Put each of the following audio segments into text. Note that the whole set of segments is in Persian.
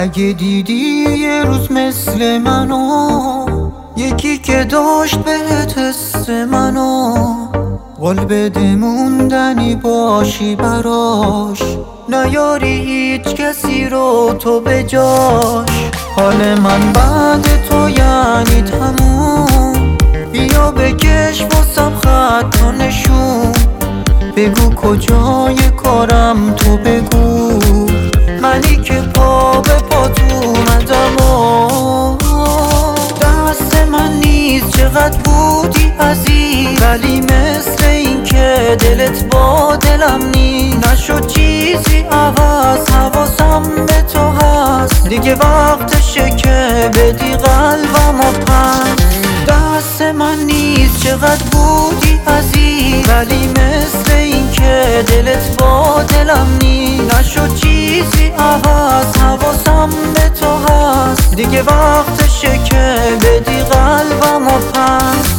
اگه دیدی یه روز مثل منو، یکی که داشت بهت حس منو، قول بده موندنی باشی براش، نیاری هیچ کسی رو تو به جاش. حال من بعد تو یعنی تموم، بیا بکش واسم خط و نشون، بگو کجای کارم تو بگو، منی که پا به پات اومدم و دست من نیست. چقدر بودی عزیز، ولی مثل این که دلت با دلم نی، نشد چیزی عوض، حواسم به تو هست، دیگه وقتشه که بدی قلبم و پس. دست من نیست. چقدر بودی عزیز، ولی مثل این که دلت با دلم نی، نشد چیزی عوض، حواسم به تو هست، دیگه وقتشه که بدی قلبم و پس.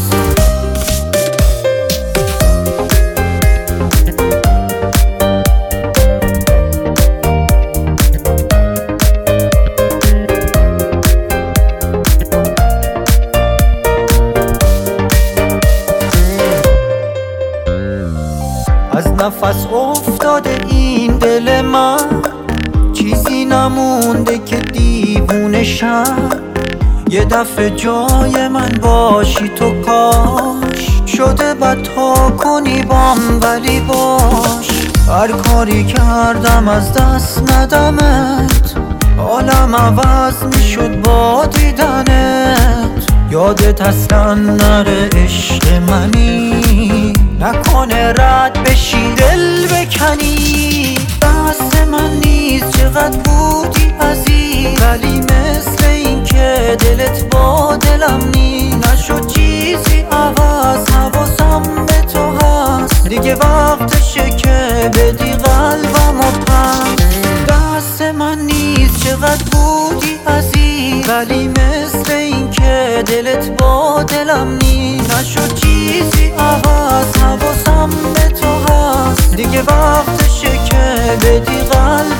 از نفس افتاده این دل من، چیزی نمونده که دیوونه شم، یه دفعه جای من باشی تو کاش، شده بد تا کنی بام ولی باش. هر کاری کردم از دست ندمت، حالم عوض میشد با دیدنت، یادت اصلا نره عشق منی، نکنه رد بشی دل بکنی. دست من نیست. چقدر بودی عزیز، ولی مثل این که دلت با دلم نی، نشد چیزی عوض، حواسم به تو هست، دیگه وقتشه که بدی قلبم و پس. دست من نیست. چقدر بودی عزیز، ولی مثل این که دلت با دلم نی، نشد چیزی عوض، حواسم به تو هست، دیگه وقتشه که بدی قلبم